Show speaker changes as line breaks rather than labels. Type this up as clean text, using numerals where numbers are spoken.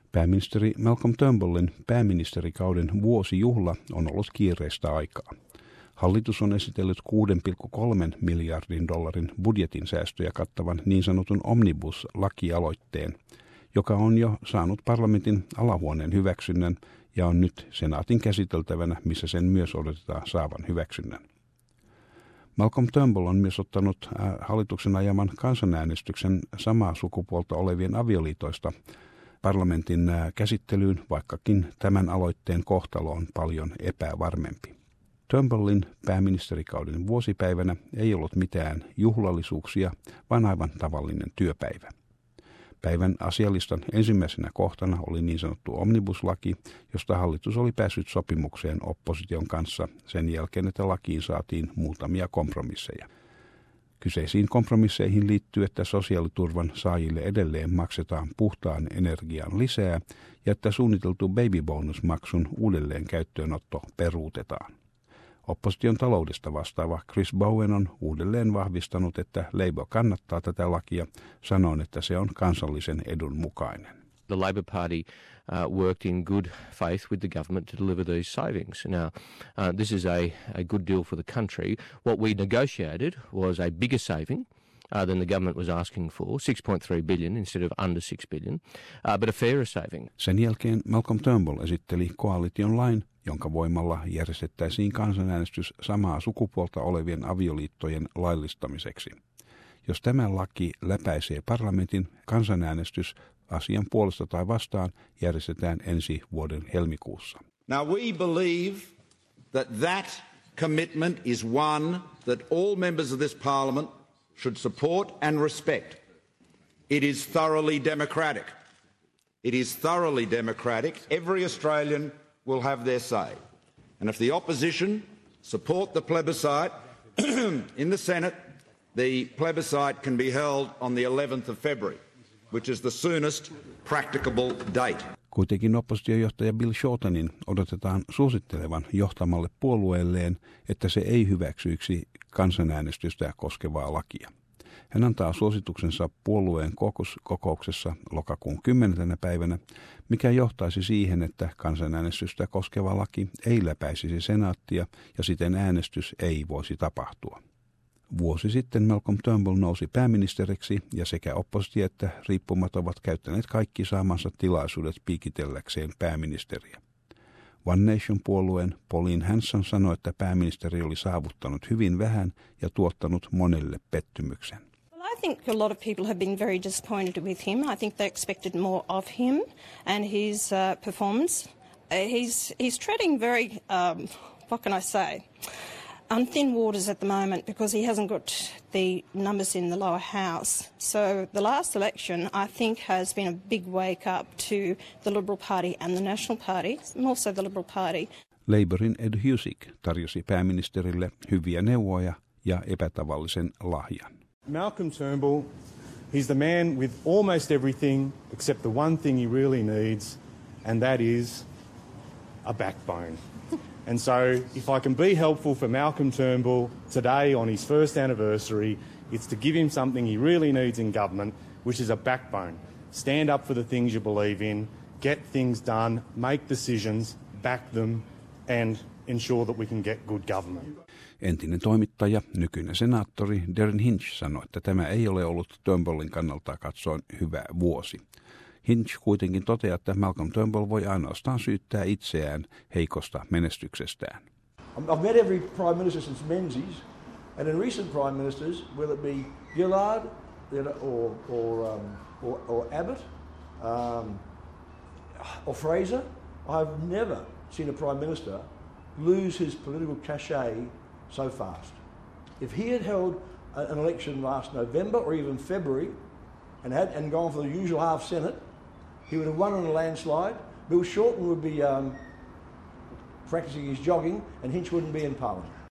Pääministeri Malcolm Turnbullin pääministerikauden vuosijuhla on ollut kiireistä aikaa. Hallitus on esitellyt 6,3 miljardin dollarin budjetin säästöjä kattavan niin sanotun omnibus-lakialoitteen, joka on jo saanut parlamentin alahuoneen hyväksynnän ja on nyt senaatin käsiteltävänä, missä sen myös odotetaan saavan hyväksynnän. Malcolm Turnbull on myös ottanut hallituksen ajaman kansanäänestyksen samaa sukupuolta olevien avioliitoista parlamentin käsittelyyn, vaikkakin tämän aloitteen kohtalo on paljon epävarmempi. Turnbullin pääministerikauden vuosipäivänä ei ollut mitään juhlallisuuksia, vaan aivan tavallinen työpäivä. Päivän asialistan ensimmäisenä kohtana oli niin sanottu omnibuslaki, josta hallitus oli päässyt sopimukseen opposition kanssa sen jälkeen, että lakiin saatiin muutamia kompromisseja. Kyseisiin kompromisseihin liittyy, että sosiaaliturvan saajille edelleen maksetaan puhtaan energian lisää ja että suunniteltu babybonusmaksun uudelleen käyttöönotto peruutetaan. Opposition taloudesta vastaava Chris Bowen on uudelleen vahvistanut, että Labour kannattaa tätä lakia, sanoen, että se on kansallisen edun mukainen.
The Labor Party worked in good faith with the government to deliver these savings. Now, this is a good deal for the country. What we negotiated was a bigger saving than the government was asking for, 6.3 billion instead of under 6 billion, but a fairer saving.
Sen jälkeen Malcolm Turnbull esitteli koalition lain, jonka voimalla järjestettäisiin kansanäänestys samaa sukupuolta olevien avioliittojen laillistamiseksi. Jos tämä laki läpäisee parlamentin, kansanäänestys asian puolesta tai vastaan järjestetään ensi vuoden helmikuussa.
Now we believe that commitment is one that all members of this parliament should support and respect. It is thoroughly democratic. It is thoroughly democratic. Every Australian will have their say. And if the opposition support the plebiscite in the Senate, the plebiscite can be held on the 11th of February, which is the soonest practicable date.
Kuitenkin oppositiojohtaja Bill Shortenin odotetaan suosittelevan johtamalle puolueelleen, että se ei hyväksyisi kansanäänestystä koskevaa lakia. Hän antaa suosituksensa puolueen kokouksessa lokakuun 10. päivänä, mikä johtaisi siihen, että kansanäänestystä koskeva laki ei läpäisisi senaattia ja siten äänestys ei voisi tapahtua. Vuosi sitten Malcolm Turnbull nousi pääministeriksi ja sekä oppositio että riippumat ovat käyttäneet kaikki saamansa tilaisuudet piikitelläkseen pääministeriä. One Nation-puolueen Pauline Hanson sanoi, että pääministeri oli saavuttanut hyvin vähän ja tuottanut monelle pettymyksen.
I think a lot of people have been very disappointed with him. I think they expected more of him and his performance. He's treading very, what can I say, on thin waters at the moment because he hasn't got the numbers in the lower house. So the last election, I think, has been a big wake up to the Liberal Party and the National Party, and also the Liberal Party.
Labourin Ed Husic tarjosi pääministerille hyviä neuvoja ja epätavallisen lahjan.
Malcolm Turnbull, he's the man with almost everything except the one thing he really needs, and that is a backbone. And so if I can be helpful for Malcolm Turnbull today on his first anniversary, it's to give him something he really needs in government, which is a backbone. Stand up for the things you believe in, get things done, make decisions, back them, and ensure that we can get good government.
Entinen toimittaja, nykyinen senaattori Derryn Hinch sanoi, että tämä ei ole ollut Turnbullin kannalta katsoen hyvä vuosi. Hinch kuitenkin toteaa, että Malcolm Turnbull voi ainoastaan syyttää itseään heikosta menestyksestään.
I've met every prime minister since Menzies, and in recent prime ministers, whether it be Gillard or Abbott or Fraser, I've never seen a prime minister lose his political cachet so fast. If he had held an election last November or even February and gone for the usual half Senate, he would have won on a landslide. Bill Shorten would be practising his jogging and Hinch wouldn't be in Parliament.